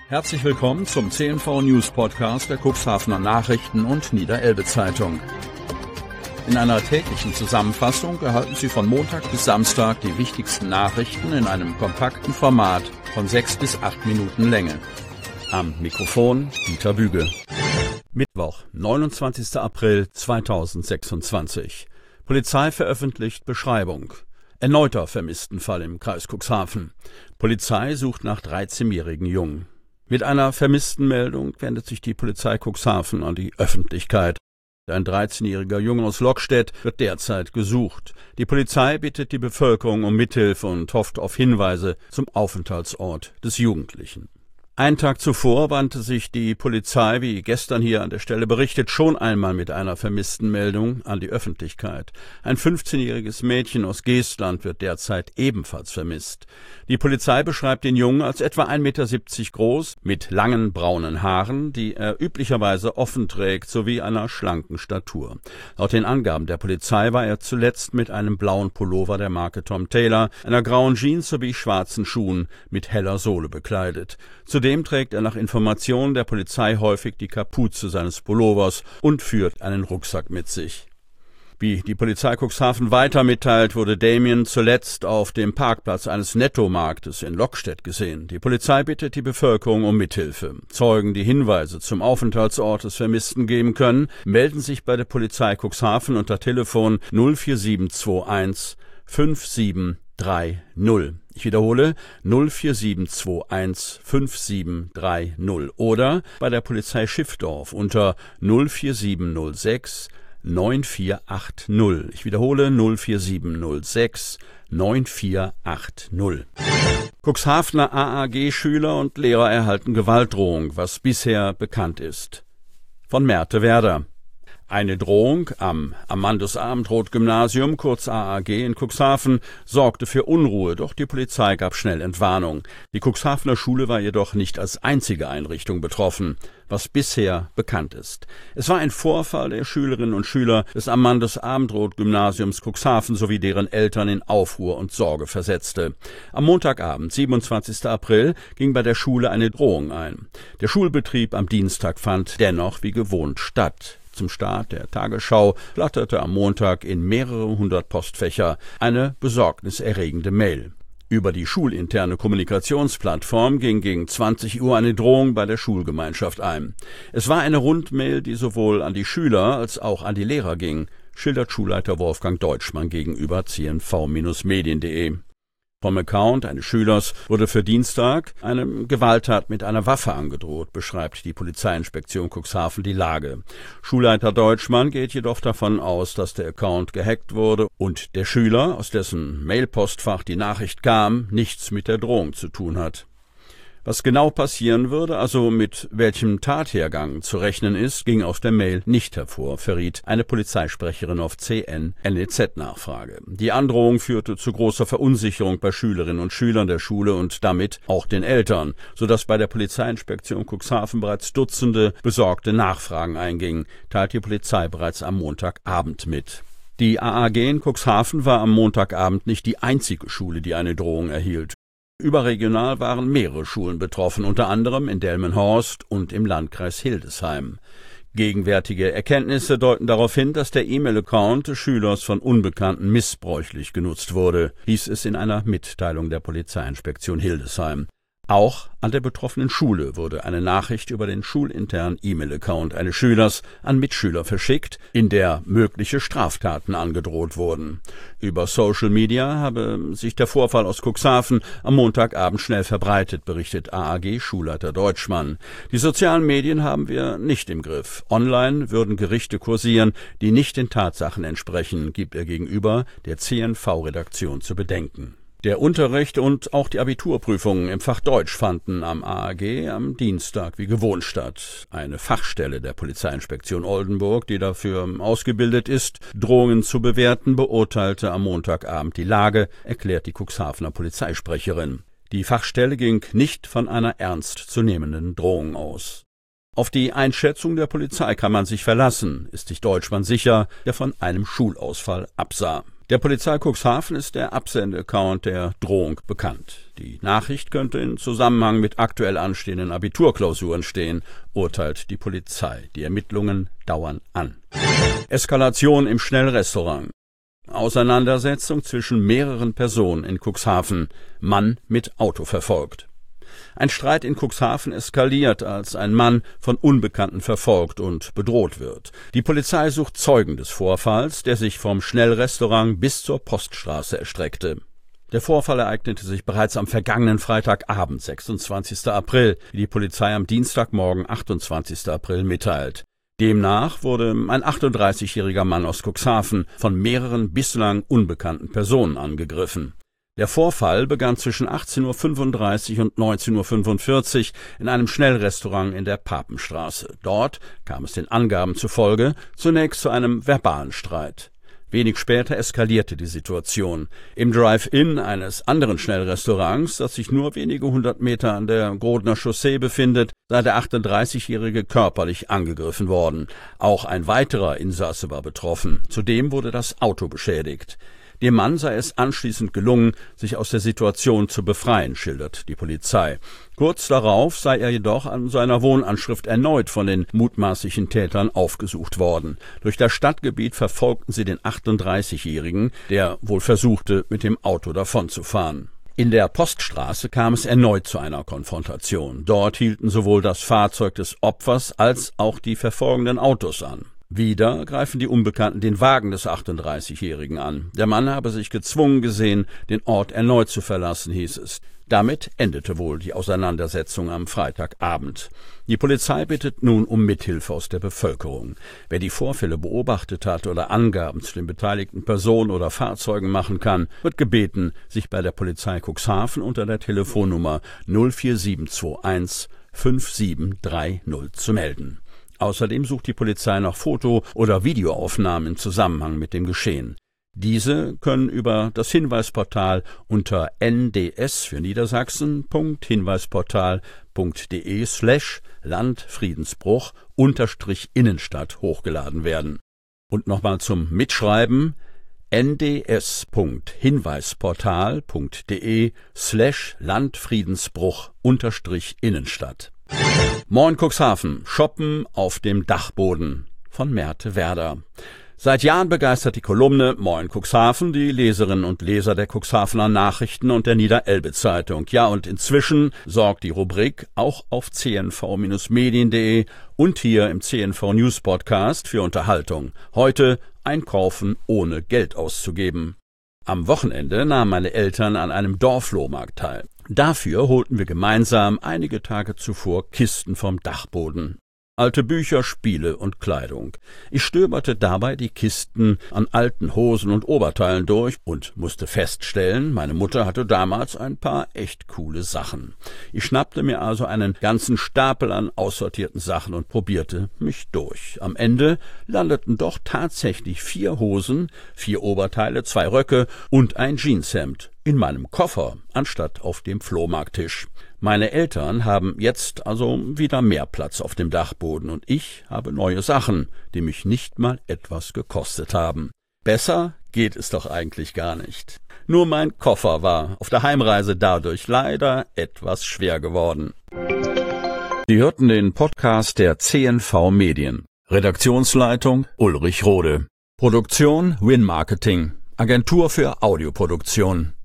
Herzlich willkommen zum CNV News Podcast der Cuxhavener Nachrichten und Niederelbe Zeitung. In einer täglichen Zusammenfassung erhalten Sie von Montag bis Samstag die wichtigsten Nachrichten in einem kompakten Format von 6 bis 8 Minuten Länge. Am Mikrofon Dieter Büge. Mittwoch, 29. April 2026. Polizei veröffentlicht Beschreibung. Erneuter Vermisstenfall im Kreis Cuxhaven. Polizei sucht nach 13-jährigen Jungen. Mit einer Vermisstenmeldung wendet sich die Polizei Cuxhaven an die Öffentlichkeit. Ein 13-jähriger Junge aus Lockstedt wird derzeit gesucht. Die Polizei bittet die Bevölkerung um Mithilfe und hofft auf Hinweise zum Aufenthaltsort des Jugendlichen. Einen Tag zuvor wandte sich die Polizei, wie gestern hier an der Stelle berichtet, schon einmal mit einer Vermisstenmeldung an die Öffentlichkeit. Ein 15-jähriges Mädchen aus Geestland wird derzeit ebenfalls vermisst. Die Polizei beschreibt den Jungen als etwa 1,70 Meter groß, mit langen braunen Haaren, die er üblicherweise offen trägt, sowie einer schlanken Statur. Laut den Angaben der Polizei war er zuletzt mit einem blauen Pullover der Marke Tom Taylor, einer grauen Jeans sowie schwarzen Schuhen mit heller Sohle bekleidet. Zudem trägt er nach Informationen der Polizei häufig die Kapuze seines Pullovers und führt einen Rucksack mit sich. Wie die Polizei Cuxhaven weiter mitteilt, wurde Damien zuletzt auf dem Parkplatz eines Nettomarktes in Lockstedt gesehen. Die Polizei bittet die Bevölkerung um Mithilfe. Zeugen, die Hinweise zum Aufenthaltsort des Vermissten geben können, melden sich bei der Polizei Cuxhaven unter Telefon 04721 5730. Ich wiederhole 04721 5730 oder bei der Polizei Schiffdorf unter 04706 9480. Ich wiederhole 04706 9480. Cuxhavener AAG-Schüler und Lehrer erhalten Gewaltdrohung, was bisher bekannt ist. Von Merte Werder. Eine Drohung am Amandus-Abendroth-Gymnasium, kurz AAG, in Cuxhaven, sorgte für Unruhe, doch die Polizei gab schnell Entwarnung. Die Cuxhavener Schule war jedoch nicht als einzige Einrichtung betroffen, was bisher bekannt ist. Es war ein Vorfall der Schülerinnen und Schüler des Amandus-Abendroth-Gymnasiums Cuxhaven sowie deren Eltern in Aufruhr und Sorge versetzte. Am Montagabend, 27. April, ging bei der Schule eine Drohung ein. Der Schulbetrieb am Dienstag fand dennoch wie gewohnt statt. Zum Start der Tagesschau flatterte am Montag in mehrere hundert Postfächer eine besorgniserregende Mail. Über die schulinterne Kommunikationsplattform ging gegen 20 Uhr eine Drohung bei der Schulgemeinschaft ein. Es war eine Rundmail, die sowohl an die Schüler als auch an die Lehrer ging, schildert Schulleiter Wolfgang Deutschmann gegenüber cnv-medien.de. Vom Account eines Schülers wurde für Dienstag eine Gewalttat mit einer Waffe angedroht, beschreibt die Polizeiinspektion Cuxhaven die Lage. Schulleiter Deutschmann geht jedoch davon aus, dass der Account gehackt wurde und der Schüler, aus dessen Mailpostfach die Nachricht kam, nichts mit der Drohung zu tun hat. Was genau passieren würde, also mit welchem Tathergang zu rechnen ist, ging aus der Mail nicht hervor, verriet eine Polizeisprecherin auf CN-NEZ-Nachfrage. Die Androhung führte zu großer Verunsicherung bei Schülerinnen und Schülern der Schule und damit auch den Eltern, sodass bei der Polizeiinspektion Cuxhaven bereits Dutzende besorgte Nachfragen eingingen, teilt die Polizei bereits am Montagabend mit. Die AAG in Cuxhaven war am Montagabend nicht die einzige Schule, die eine Drohung erhielt. Überregional waren mehrere Schulen betroffen, unter anderem in Delmenhorst und im Landkreis Hildesheim. Gegenwärtige Erkenntnisse deuten darauf hin, dass der E-Mail-Account des Schülers von Unbekannten missbräuchlich genutzt wurde, hieß es in einer Mitteilung der Polizeiinspektion Hildesheim. Auch an der betroffenen Schule wurde eine Nachricht über den schulinternen E-Mail-Account eines Schülers an Mitschüler verschickt, in der mögliche Straftaten angedroht wurden. Über Social Media habe sich der Vorfall aus Cuxhaven am Montagabend schnell verbreitet, berichtet AAG-Schulleiter Deutschmann. Die sozialen Medien haben wir nicht im Griff. Online würden Gerichte kursieren, die nicht den Tatsachen entsprechen, gibt er gegenüber der CNV-Redaktion zu bedenken. Der Unterricht und auch die Abiturprüfungen im Fach Deutsch fanden am AAG am Dienstag wie gewohnt statt. Eine Fachstelle der Polizeiinspektion Oldenburg, die dafür ausgebildet ist, Drohungen zu bewerten, beurteilte am Montagabend die Lage, erklärt die Cuxhavener Polizeisprecherin. Die Fachstelle ging nicht von einer ernstzunehmenden Drohung aus. Auf die Einschätzung der Polizei kann man sich verlassen, ist sich Deutschmann sicher, der von einem Schulausfall absah. Der Polizei Cuxhaven ist der Absendeaccount der Drohung bekannt. Die Nachricht könnte in Zusammenhang mit aktuell anstehenden Abiturklausuren stehen, urteilt die Polizei. Die Ermittlungen dauern an. Eskalation im Schnellrestaurant. Auseinandersetzung zwischen mehreren Personen in Cuxhaven. Mann mit Auto verfolgt. Ein Streit in Cuxhaven eskaliert, als ein Mann von Unbekannten verfolgt und bedroht wird. Die Polizei sucht Zeugen des Vorfalls, der sich vom Schnellrestaurant bis zur Poststraße erstreckte. Der Vorfall ereignete sich bereits am vergangenen Freitagabend, 26. April, wie die Polizei am Dienstagmorgen, 28. April, mitteilt. Demnach wurde ein 38-jähriger Mann aus Cuxhaven von mehreren bislang unbekannten Personen angegriffen. Der Vorfall begann zwischen 18:35 Uhr und 19:45 Uhr in einem Schnellrestaurant in der Papenstraße. Dort kam es den Angaben zufolge zunächst zu einem verbalen Streit. Wenig später eskalierte die Situation. Im Drive-In eines anderen Schnellrestaurants, das sich nur wenige 100 Meter an der Grodner Chaussee befindet, sei der 38-Jährige körperlich angegriffen worden. Auch ein weiterer Insasse war betroffen. Zudem wurde das Auto beschädigt. Dem Mann sei es anschließend gelungen, sich aus der Situation zu befreien, schildert die Polizei. Kurz darauf sei er jedoch an seiner Wohnanschrift erneut von den mutmaßlichen Tätern aufgesucht worden. Durch das Stadtgebiet verfolgten sie den 38-Jährigen, der wohl versuchte, mit dem Auto davonzufahren. In der Poststraße kam es erneut zu einer Konfrontation. Dort hielten sowohl das Fahrzeug des Opfers als auch die verfolgenden Autos an. Wieder greifen die Unbekannten den Wagen des 38-Jährigen an. Der Mann habe sich gezwungen gesehen, den Ort erneut zu verlassen, hieß es. Damit endete wohl die Auseinandersetzung am Freitagabend. Die Polizei bittet nun um Mithilfe aus der Bevölkerung. Wer die Vorfälle beobachtet hat oder Angaben zu den beteiligten Personen oder Fahrzeugen machen kann, wird gebeten, sich bei der Polizei Cuxhaven unter der Telefonnummer 04721 5730 zu melden. Außerdem sucht die Polizei nach Foto- oder Videoaufnahmen im Zusammenhang mit dem Geschehen. Diese können über das Hinweisportal unter nds für Niedersachsen.hinweissportal.de/Landfriedensbruch-Innenstadt hochgeladen werden. Und nochmal zum Mitschreiben: nds.hinweisportal.de/Landfriedensbruch-Innenstadt. Moin Cuxhaven, Shoppen auf dem Dachboden von Märte Werder. Seit Jahren begeistert die Kolumne Moin Cuxhaven die Leserinnen und Leser der Cuxhavener Nachrichten und der Niederelbe-Zeitung. Ja, und inzwischen sorgt die Rubrik auch auf cnv-medien.de und hier im CNV News Podcast für Unterhaltung. Heute Einkaufen ohne Geld auszugeben. Am Wochenende nahmen meine Eltern an einem Dorfflohmarkt teil. Dafür holten wir gemeinsam einige Tage zuvor Kisten vom Dachboden. Alte Bücher, Spiele und Kleidung. Ich stöberte dabei die Kisten an alten Hosen und Oberteilen durch und musste feststellen, meine Mutter hatte damals ein paar echt coole Sachen. Ich schnappte mir also einen ganzen Stapel an aussortierten Sachen und probierte mich durch. Am Ende landeten doch tatsächlich 4 Hosen, 4 Oberteile, 2 Röcke und ein Jeanshemd in meinem Koffer, anstatt auf dem Flohmarkttisch. Meine Eltern haben jetzt also wieder mehr Platz auf dem Dachboden und ich habe neue Sachen, die mich nicht mal etwas gekostet haben. Besser geht es doch eigentlich gar nicht. Nur mein Koffer war auf der Heimreise dadurch leider etwas schwer geworden. Sie hörten den Podcast der CNV Medien. Redaktionsleitung Ulrich Rode. Produktion Win Marketing. Agentur für Audioproduktion.